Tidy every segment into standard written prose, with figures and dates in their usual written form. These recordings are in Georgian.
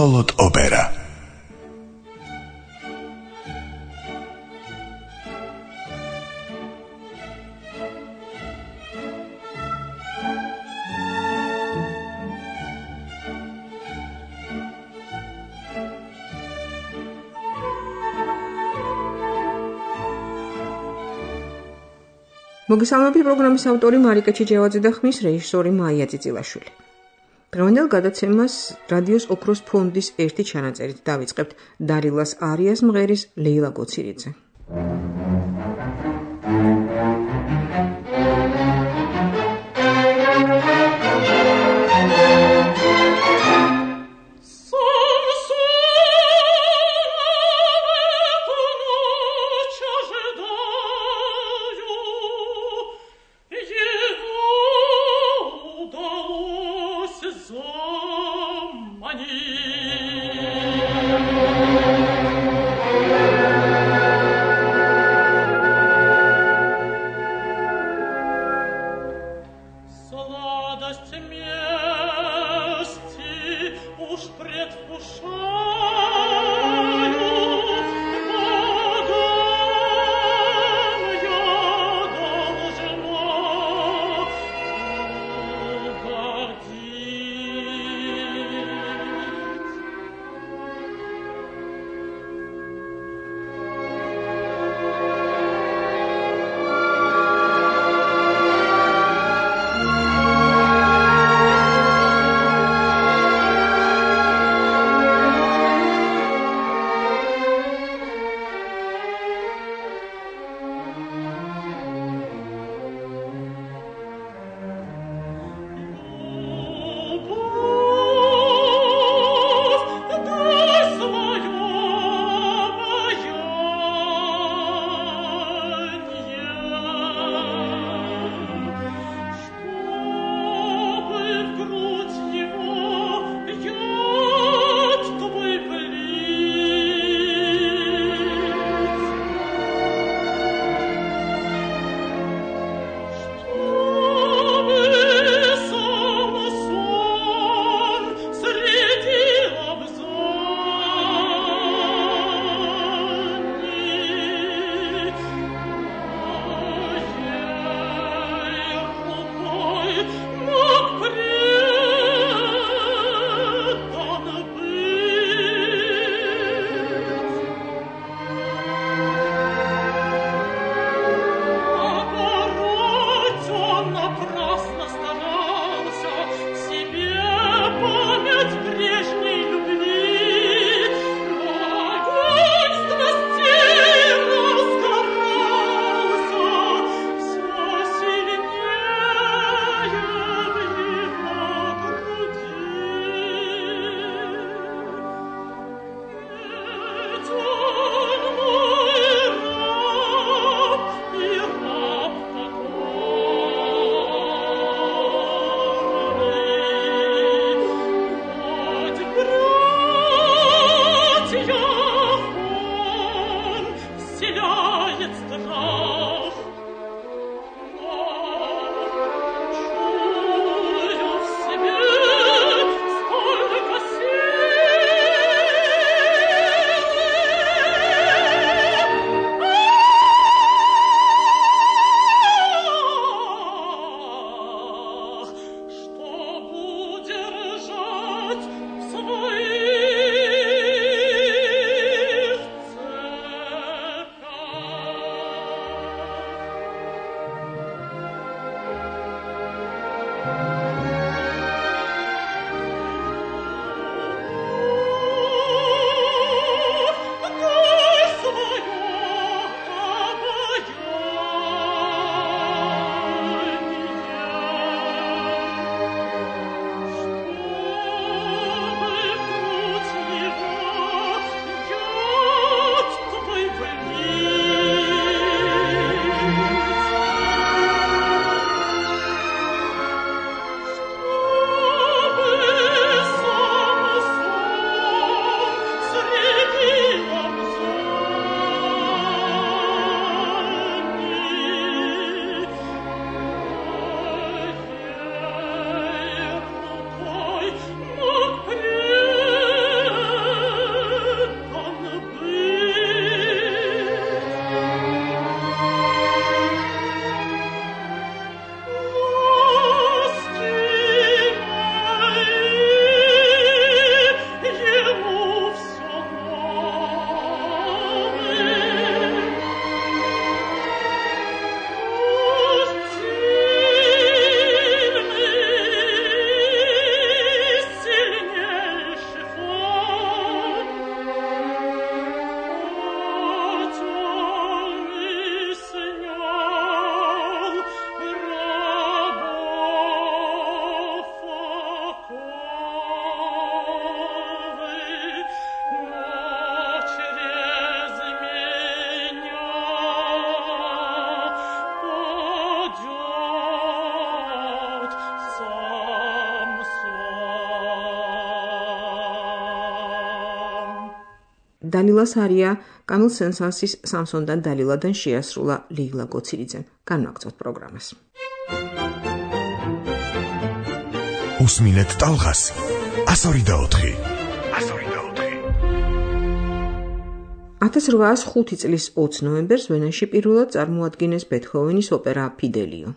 Solot Opera. მოგესალმებით პროგრამის ავტორი მარიკა ჩიჯევაძე და ხმის რეჟისორი მაია წიწილაშვილი. დღევანდელ გადაცემას რადიოს ოქროს ფონდის ერთი ჩანაწერით დავიწყებთ დარილას არიას მღერის ლეილა გოცირიძე. დალილას არია კამილ სენ-სანსის სამსონიდან დალილადან შეასრულა ლეილა გოცირიძემ. განვაგრძოთ პროგრამას. უსმინეთ ტალღას 102.4 1805 წლის 20 ნოემბერს ვენაში პირველად წარმოადგინეს ბეთჰოვენის ოპერა ფიდელიო.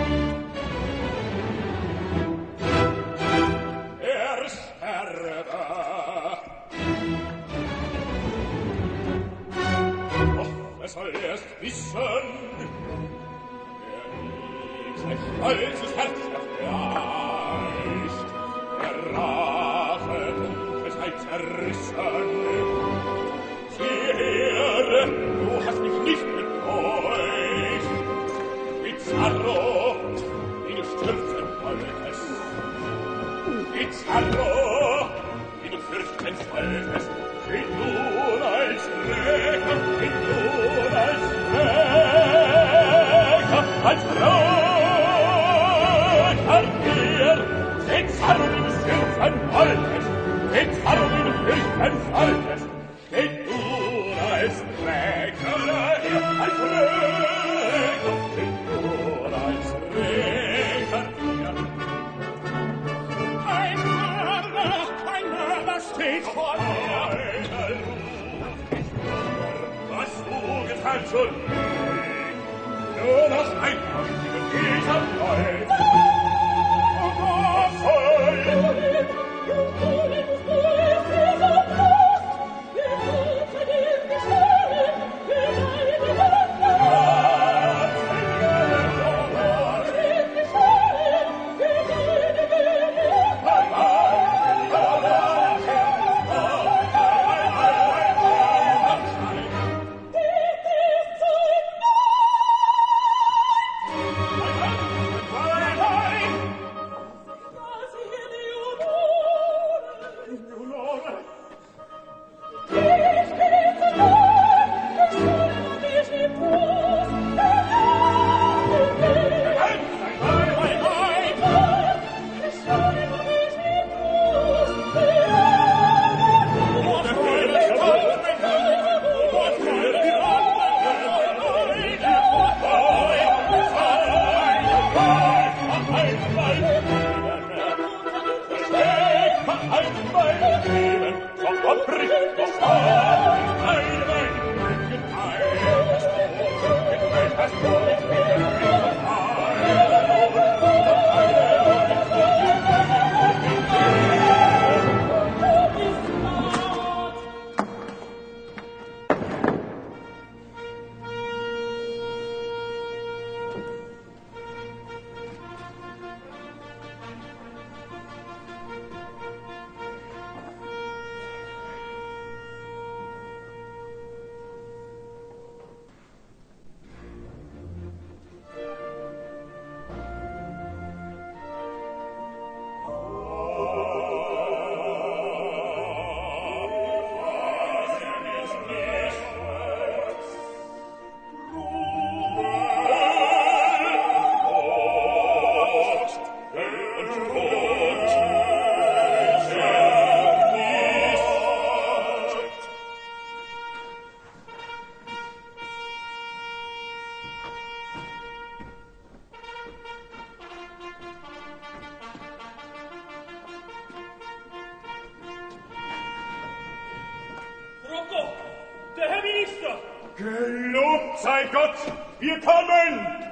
Gelobt sei Gott, wir kommen!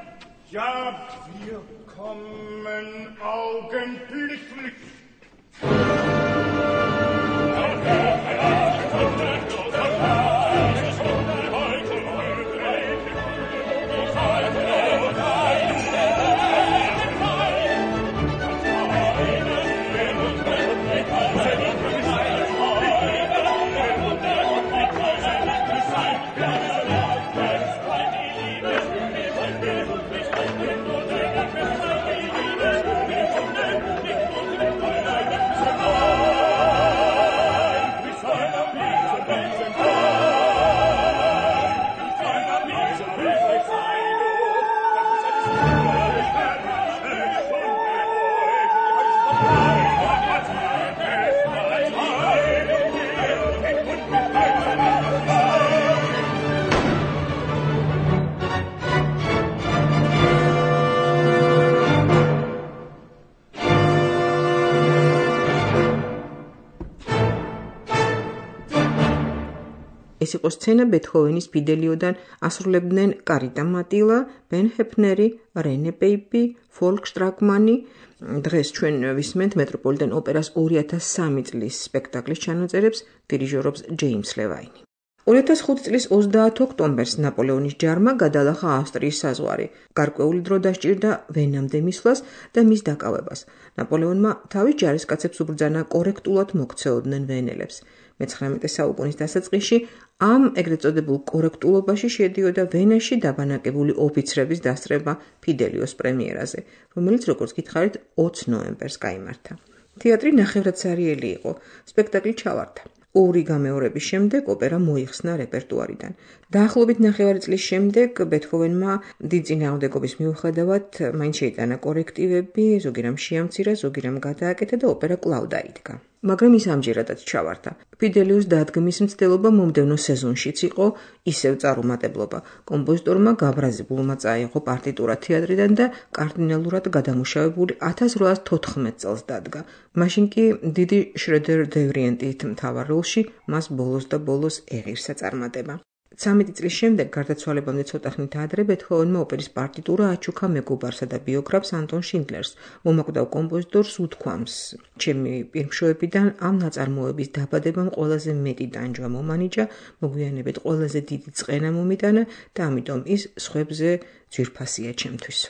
Ja, wir kommen augenblicklich. იყო სცენა ბეთჰოვენის ფიდელიოდან ასრულებდნენ კარიტა მატილა, ბენ ჰეფნერი, რენე პეიპი, ფოლკ შტრაკმანი. დღეს ჩვენ ვისმენთ მეტროპოლიტენ ოპერას 2003 წლის სპექტაკლის ჩანაწერებს, დირიჟორობს ჯეიმს ლევაინი. 2005 წლის 30 ოქტომბერს ნაპოლეონის ჯარმა გადალახა ავსტრიის საზღვარი. გარკვეული დრო დასჭირდა ვენამდე მისვლას და მის დაკავებას. ნაპოლეონმა თავის ჯარისკაცებს უბრძანა კორექტულად მოქცეოდნენ ვენელებს. მე-19 საუკუნის დასაწყისში ამ ეგრეთ წოდებულ კორექტულობაში შედიოდა ვენაში დაბანაკებული ოფიცრების დასწრება ფიდელიოს პრემიერაზე, რომელიც როგორც გითხარით 20 ნოემბერს გაიმართა. თეატრი ნახევრად სარიელი იყო, სპექტაკლი ჩავარდა. ორი გამეორების შემდეგ ოპერა მოიხსნა რეპერტუარიდან. დაახლოებით ნახევარი წლის შემდეგ ბეთჰოვენმა დიდ წინააღმდეგობის მიუხედავად მაინც შეიტანა კორექტივები, ზოგი რამ შეამცირა, ზოგი რამ გადააკეთა და ოპერა კვლავ დაიდგა. მაგრამ ის ამჯერადაც ჩავარდა. ფიდელიოს დადგმის მცდელობა მომდევნო სეზონშიც იყო ისევ წარუმატებლობა. კომპოზიტორმა გაბრაზებულმა წაიღო პარტიტურა თეატრიდან და კარდინალურად გადამუშავებული 1814 წელს დადგა. მაშინ კი დიდი შრედერ დევრიენტით მთავარ როლში მას ბოლოს და ბოლოს ეღირსა წარმატება. 13 წლის შემდეგ გარდაცვალებამდე ცოტა ხნით ადრე ბეთჰოვენმა ოპერის პარტიტურა აჩუქა მეგობარსა და ბიოგრაფს ანტონ შინდლერს. მომაკვდავ კომპოზიტორს უთქვამს: ჩემი პირმშოებიდან ამ ნაწარმოების დაბადებამ ყველაზე მეტი დანჯვა მომანიჭა, მოგვიანებით ყველაზე დიდი წყენა მომიტანა და ამიტომ ის სხვებზე ძვირფასია ჩემთვისო.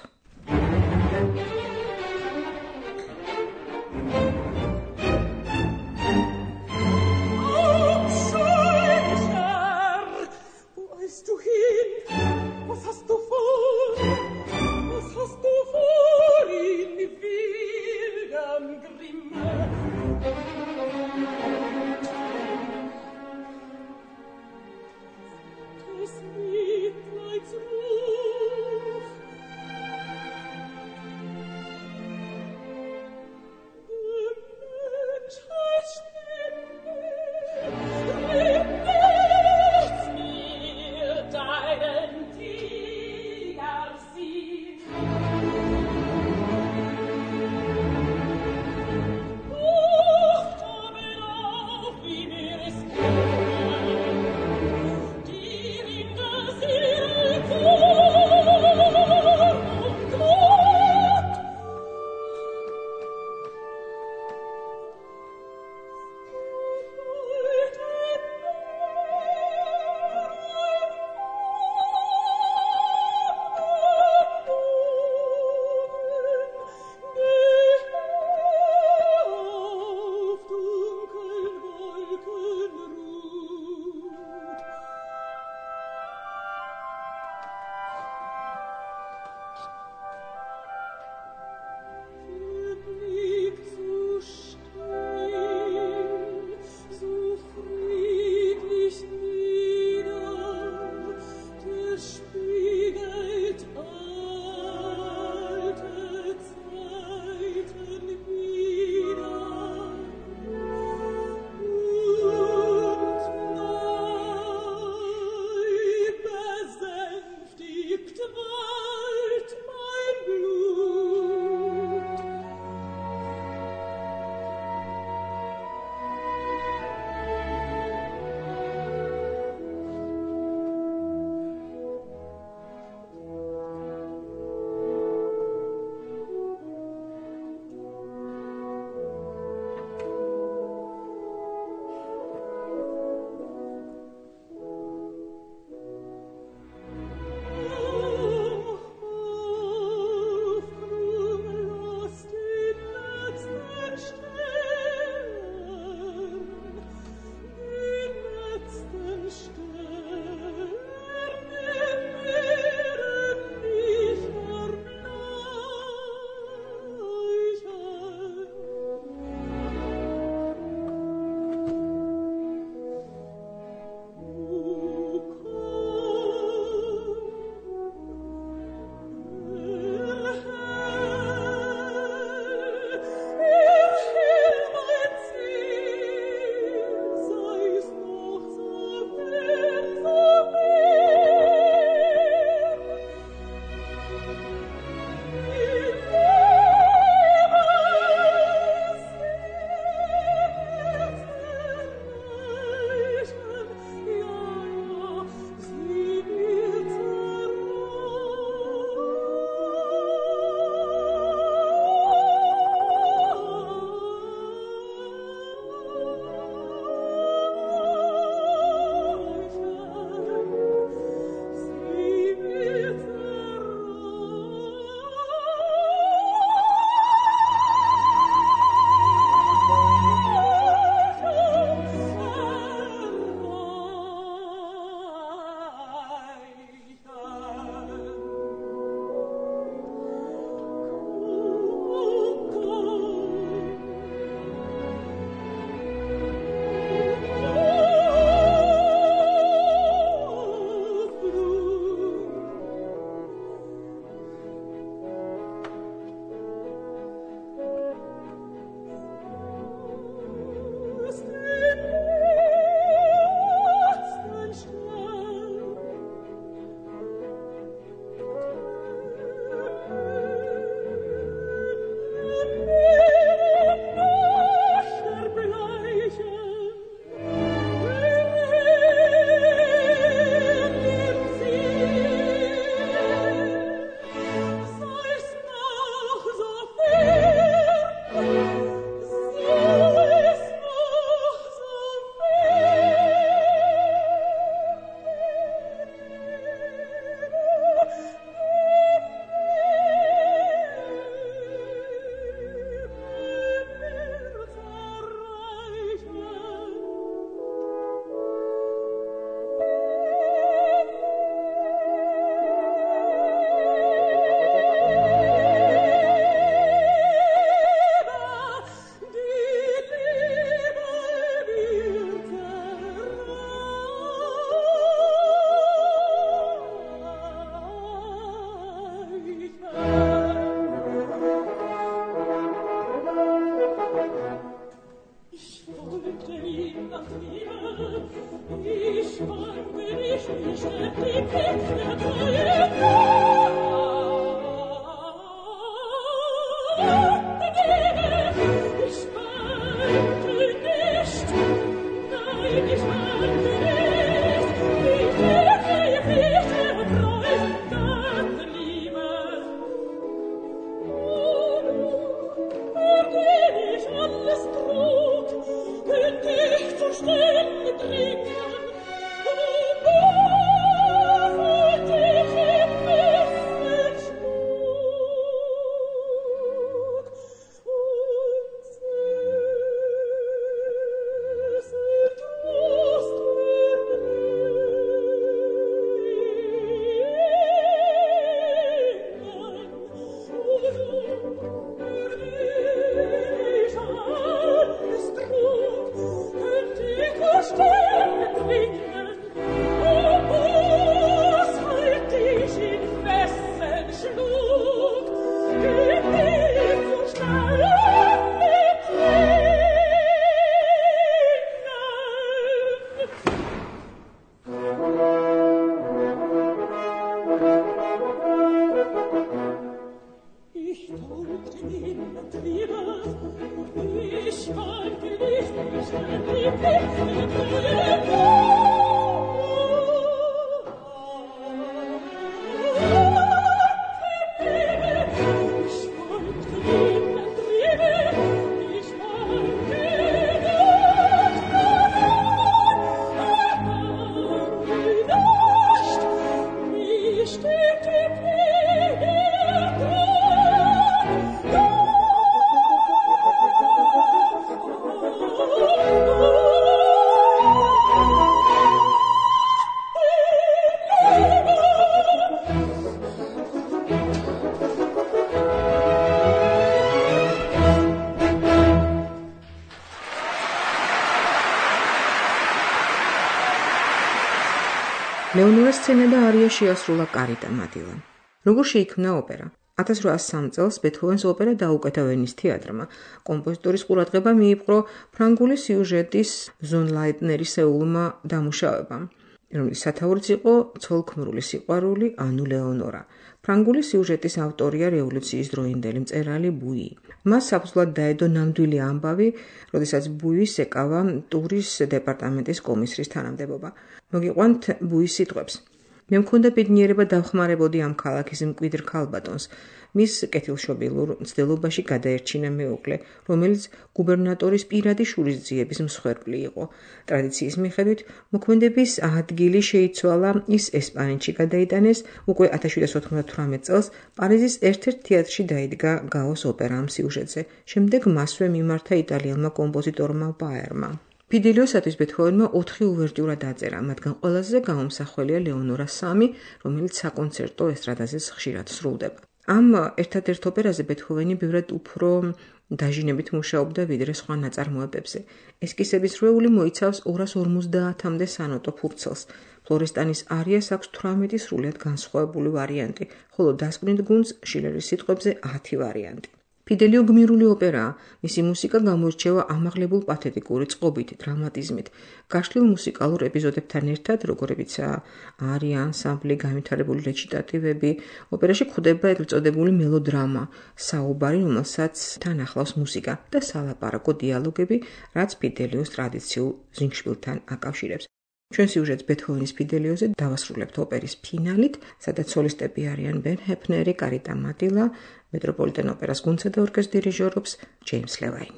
ლეონორას სცენა და არია შეასრულა კარიტა მატილამ. როგორ შეიქმნა ოპერა? 1803 წელს ბეთჰოვენს ოპერა დაუკეთა ვენის თეატრმა. კომპოზიტორის ყურადღება მიიპყრო ფრანგული სიუჟეტის ზონლაიტნერისეულმა დამუშავებამ, რომლის სათაურიც იყო ცოლ-ქმრული სიყვარული ანუ ლეონორა. ფრანგული სიუჟეტის ავტორია რევოლუციის დროინდელი მწერალი ბუი. მას საფუძვლად დაედო ნამდვილი ამბავი, როდესაც ბუის ეკავა ტურის დეპარტამენტის კომისრის თანამდებობა. მოგიყვანთ ბუის სიტყვებს. მე მქონდა ბედნიერება დავხმარებოდი ამ ქალაქის მკვიდრ ქალბატონს, მის კეთილშობილურ მცდელობაში გადაერჩინა მეუღლე, რომელიც გუბერნატორის პირადი შურისძიების მსხვერპლი იყო. ტრადიციის მიხედვით, მოქმედების ადგილი შეიცვალა, ის ესპანეთში გადაიტანეს, უკვე 1798 წელს პარიზის ერთ-ერთ თეატრში დაიდგა გაოს ოპერა ამ სიუჟეტზე. შემდეგ მასვე მიმართა იტალიელმა კომპოზიტორმა ბაერმა. ფიდელიოსათვის ბეთჰოვენმა 4 უვერტიურა დაწერა, მათგან ყველაზე გამომსახველია ლეონორა 3, რომელიც საკონცერტო ესტრადაზე ხშირად სრულდება. ამ ერთადერთ ოპერაზე ბეთჰოვენი ბევრად უფრო დაჟინებით მუშაობდა ვიდრე სხვა ნაწარმოებებზე. ესკისების რვეული მოიცავს 250-მდე სანოტო ფურცელს. ფლორესტანის არიას აქვს 18 სრულიად განსხვავებული ვარიანტი, ხოლო დასკვნით გუნდს შილერის სიტყვებზე 10 ვარიანტი. ფიდელიო გმირული ოპერაა, მისი მუსიკა გამოირჩევა ამაღლებულ პათეტიკური წყობით, დრამატიზმით, გაშლილ მუსიკალურ ეპიზოდებთან ერთად, როგორებიცაა არია, ანსამბლი, განვითარებული რეჩიტატივები. ოპერაში გვხვდება ეგრეთ წოდებული მელოდრამა, საუბარი, რომელსაც თან ახლავს მუსიკა და სალაპარაკო დიალოგები, რაც ფიდელიოს ტრადიციულ ზინგშპილთან აკავშირებს. ჩვენ სიუჟეტს ბეთჰოვენის ფიდელიოზე დავასრულებთ ოპერის ფინალით, სადაც სოლისტები არიან ბენ ჰეფნერი, კარიტა მატილა, მეტროპოლიტენ ოპერას გუნდსა და ორკესტრს დირიჟორობს ჯეიმს ლევაინი.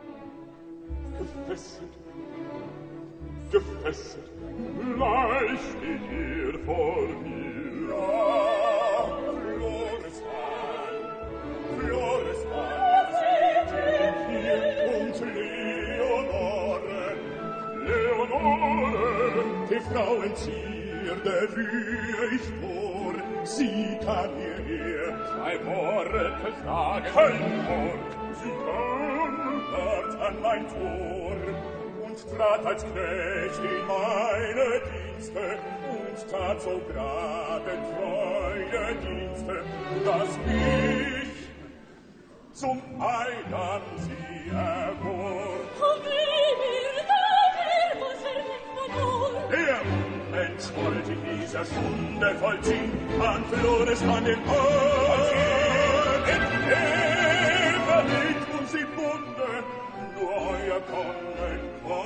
Gefesselt, gleich steht ihr vor mir. Florestan, hier kommt Leonore, die Frauenzierde führ ich vor. Sie kann mir hier 2 Worte sagen. Kein Wort, sie kam dort an mein Tor und trat als Knecht in meine Dienste und tat so grade treue Dienste, dass ich zum Eiland sie erwor. Der Moment wollte ich dieser Stunde vollziehen, an Florestan den Arm verlegt und sie bunde, nur euer Kommen,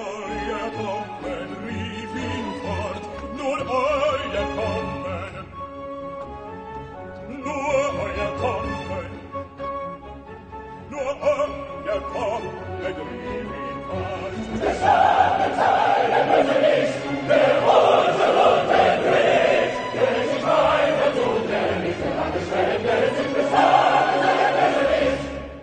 rief ihn fort, nur euer Kommen, nur euer Kommen, nur euer Kommen, rief ihn fort. Es war eine Zeit, müssen nicht, der Rote und der Dreht, der sich weiter tut, der nicht mehr an der Schwelle sich besagt, der besser nicht.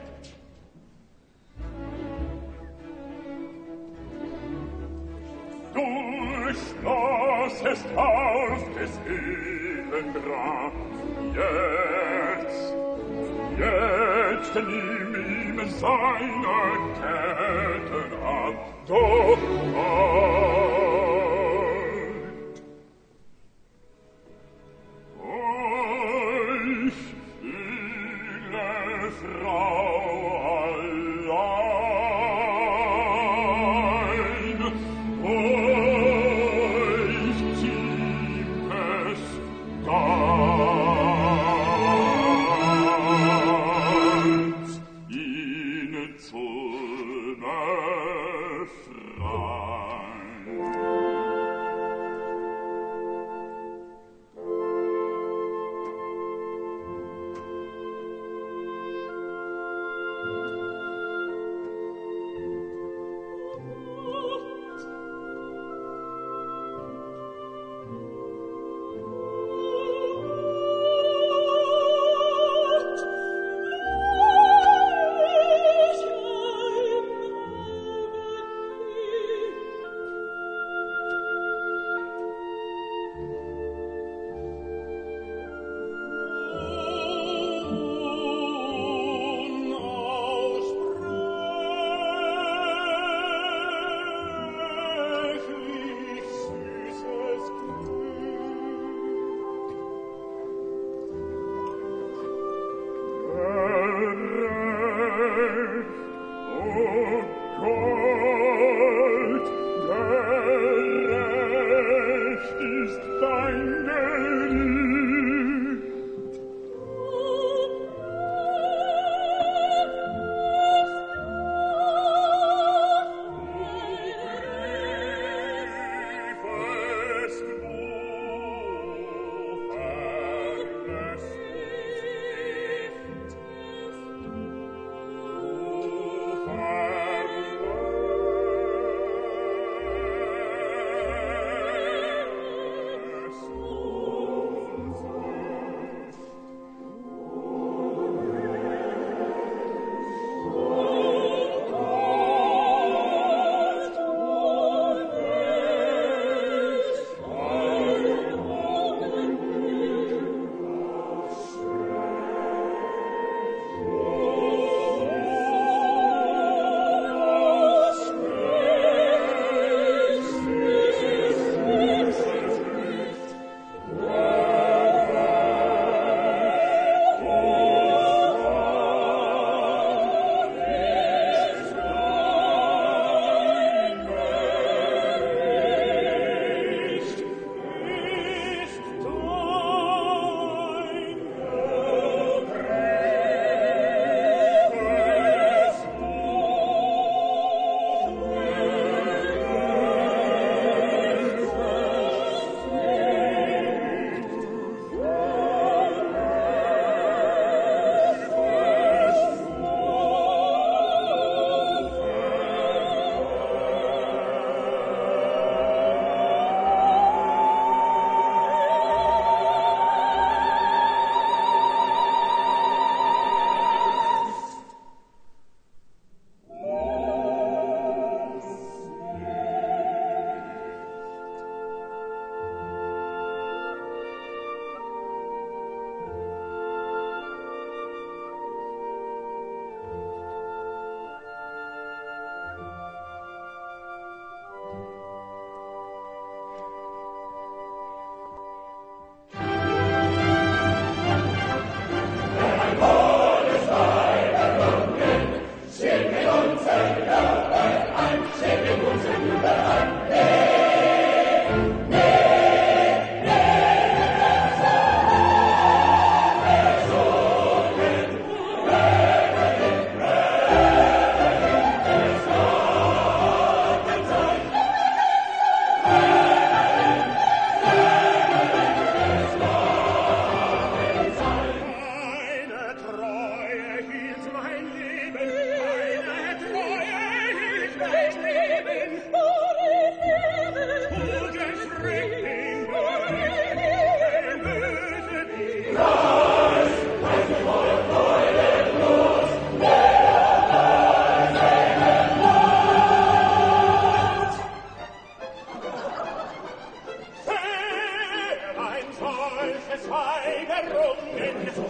Durchschlossest auf des Elendra, jetzt nimm ihm seine Ketten ab, doch bald. Euch viele Frau allein, euch zieht es ganz ihn zu befreien.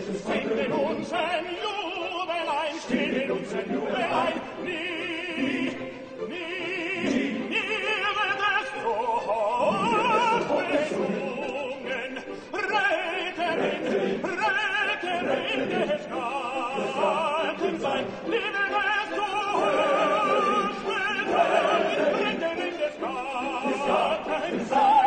Stille uns ein Jubelein, stille uns ein Jubelein, nie wird es so hoch besungen. Reiterin des Gartensein, liebe es so hoch besungen. Reiterin des Gartensein.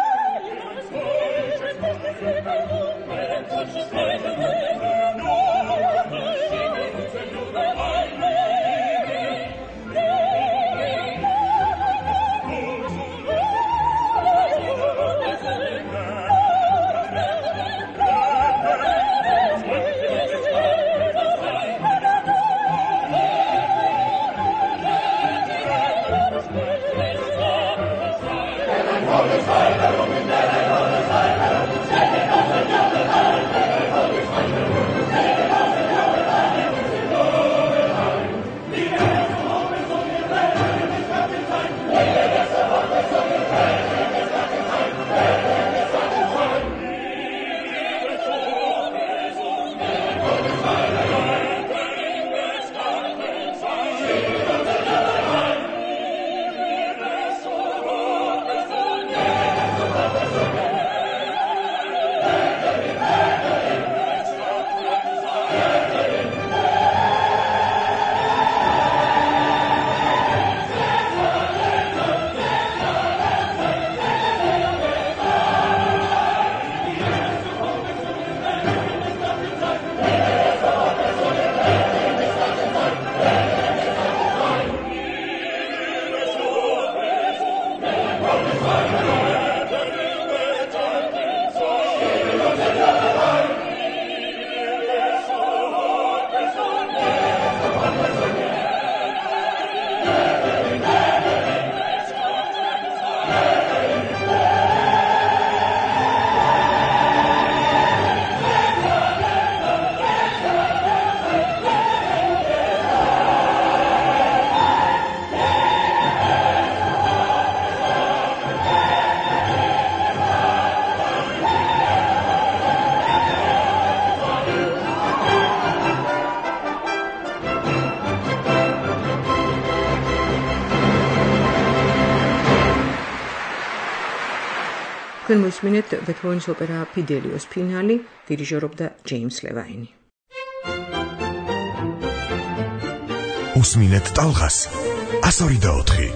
თქვენ მოსმინეთ ბეთჰოვენის ოპერა ფიდელიოს ფინალი, დირიჟორობდა ჯეიმს ლევაინი. უსმინეთ ტალღას 102.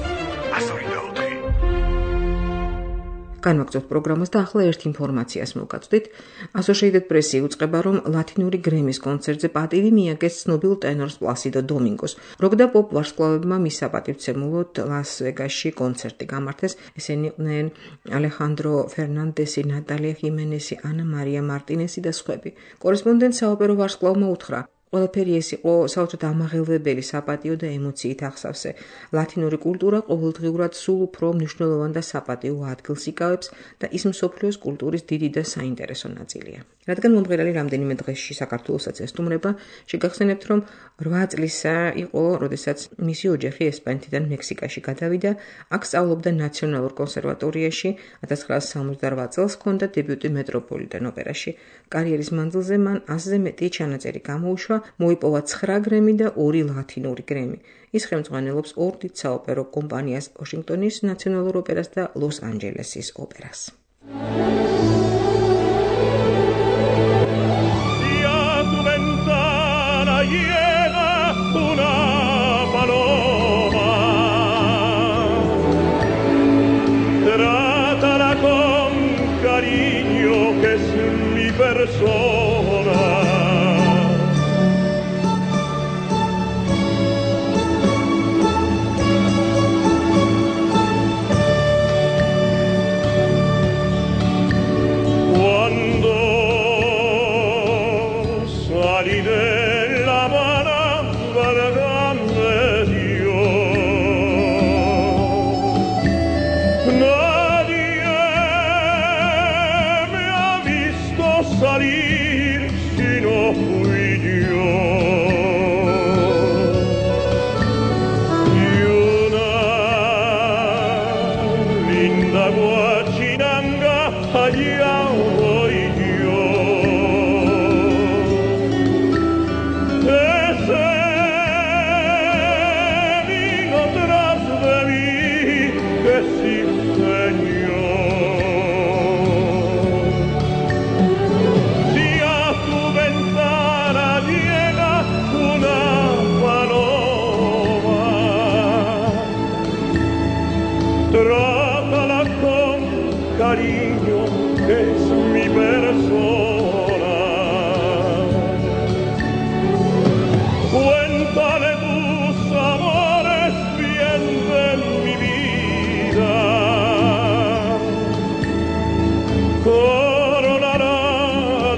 განვაგრძოთ პროგრამას და ახლა ერთ ინფორმაციას მოვგაცვდით. Associated Press იუწყება, რომ ლათინური გრემის კონცერტზე პატივი მიაგეს ცნობილ ტენორს პლასიდო დომინგოს. როკ და პოპ ვარსკვლავებმა მის საპატივცემულოდ ლას-ვეგასში კონცერტი გამართეს. ესენი იყვნენ ალეხანდრო ფერნანდესი, ნატალია ხიმენესი, ანა მარია მარტინესი და სხვები. კორესპონდენტ საოპერო ვარსკვლავმა უთხრა, ყველაფერი ეს იყო საოცრად ამაღელვებელი საპატიო და ემოციით ახსავსე. ლათინური კულტურა ყოველდღიურად სულ უფრო მნიშვნელოვან და საპატიო ადგილს იკავებს და ის მსოფლიოს კულტურის დიდი და საინტერესო ნაწილია. რადგან მომღერალი რამდენიმე დღეში საქართველოსაც ესტუმრება, შეგახსენებთ, რომ 8 წლისა იყო, როდესაც მისი ოჯახი ესპანეთიდან მექსიკაში გადავიდა, აქ სწავლობდა ნაციონალურ კონსერვატორიაში, 1968 წელს ჰქონდა დებიუტი მეტროპოლიტენ ოპერაში. კარიერის მანძილზე მან 100-ზე მეტი ჩანაწერი გამოუშვა, მოიპოვა 9 გრემი და 2 ლათინური გრემი. ის ხელმძღვანელობს 2 დიდ საოპერო კომპანიას, ვაშინგტონის ნაციონალურ ოპერას და ლოს-ანჯელესის ოპერას.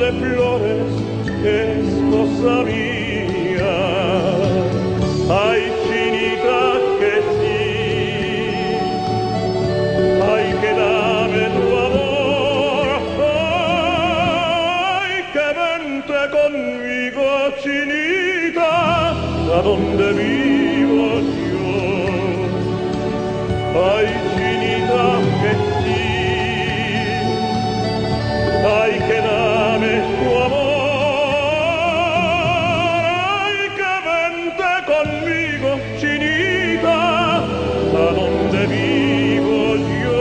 de flores es cosa mía. Ay, chinita, que sí. Ay, que dame tu amor. Ay, que vente conmigo, chinita, a donde vivo yo. Ay, chinita, que sí. Ay, que dame tu amor. Ay, que vente conmigo, chinita, a donde vivo yo.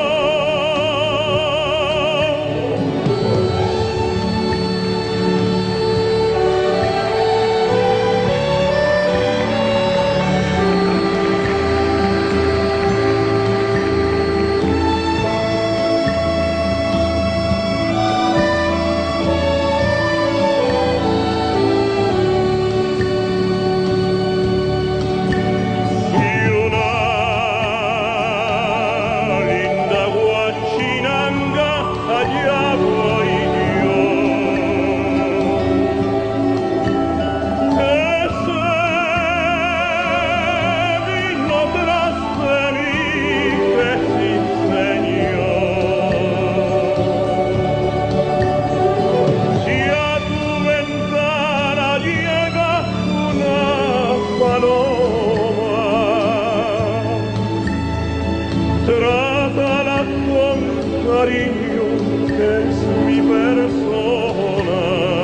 Trátala con cariño, que es mi persona.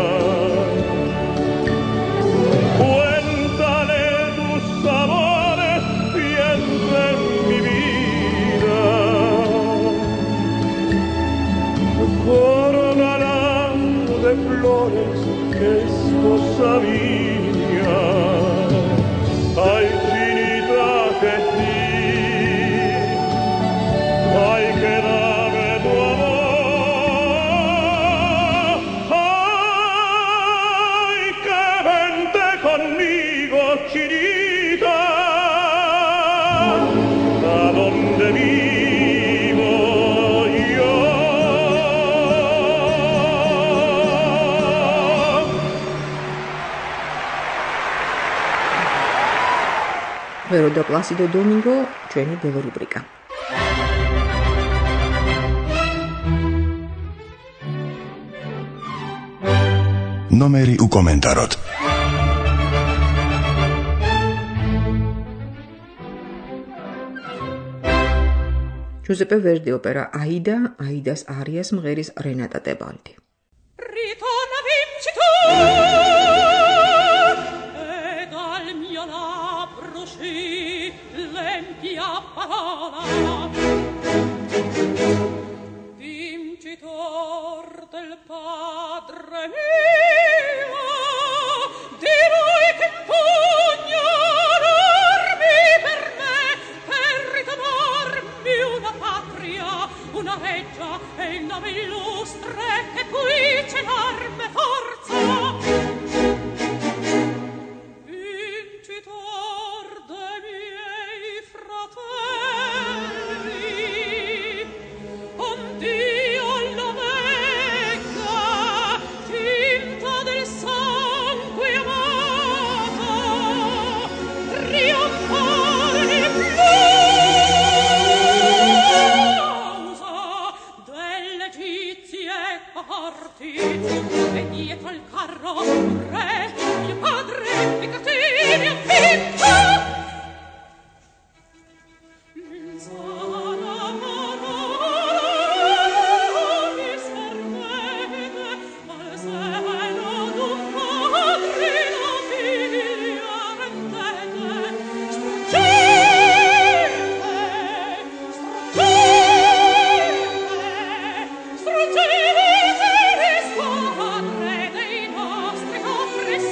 Cuéntale tus amores, piensa en mi vida. Córnala de flores, que es cosa mía. Ay, chinita, que sí. Ay, que dame tu amor. Ay, que vente conmigo, chinita, a donde vivo yo. ვერო და პლასიდო დომინგო, ჩვენი ბოლო რუბრიკა. ნომერი უკომენტაროთ. ჯუზეპე ვერდი ოპერა აიდა, აიდას არიას მღერის რენატა ტებალდი. Ritorna vincitor e dal mio labbro uscì l'empia parola. Vincitor del padre mio, di lui che pugno armi per me, per ritornarmi una patria, una reggia e il nome illustre, e qui c'è l'arme forza. Vincitor dei miei fratelli, ond'io la vecchia tinta del sangue amata, trionfare di causa delle egizie parti, e dietro al carro un re, mio padre, i cattivi ha vinto. L'insana parola mi spermette al seno d'un padre la figlia rendete. Struggete, struggete, struggete, squadre dei nostri cofri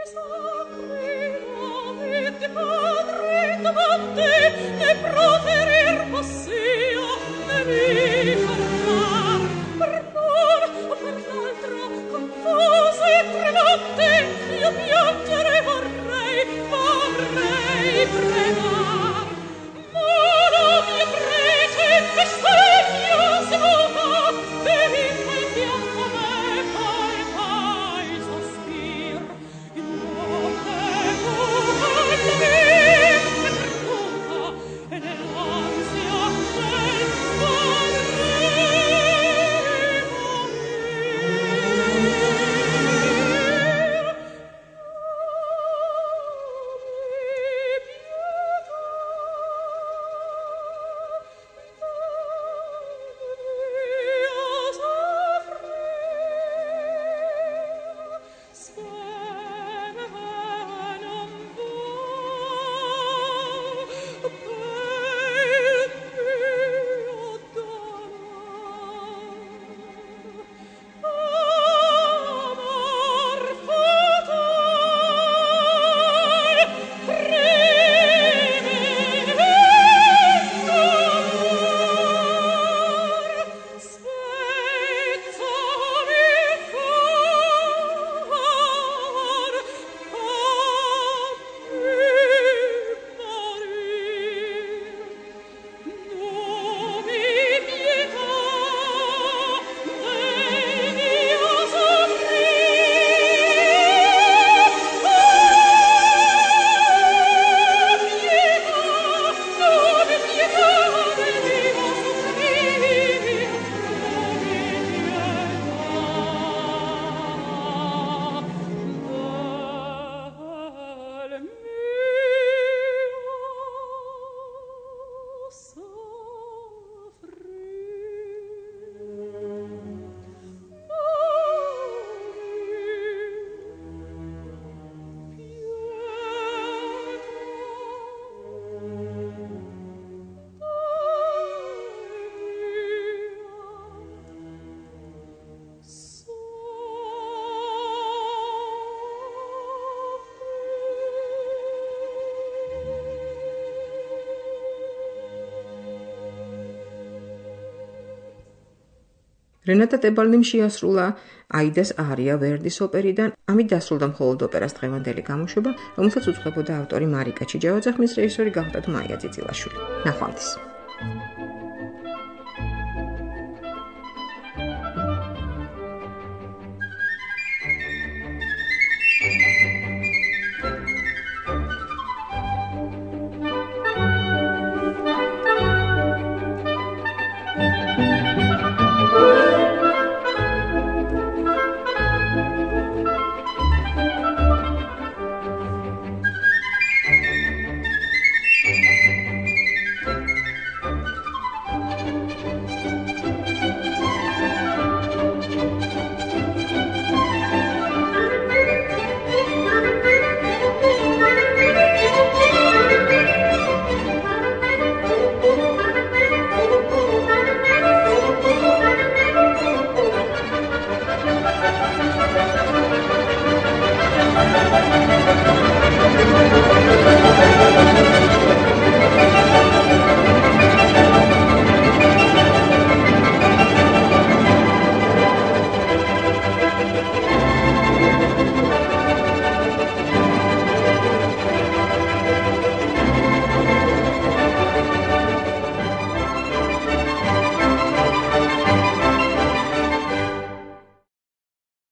რენატა ტებალნიმ შეასრულა აიდას არია ვერდის ოპერიდან, ამით დასრულდა მხოლოდ ოპერას დღევანდელი გამოშვება, რომელსაც უძღვებოდა ავტორი მარიკა ჩიჯავაძე, ხმის რეჟისორი გახდა მაია წიწილაშვილი. ნახვამდის.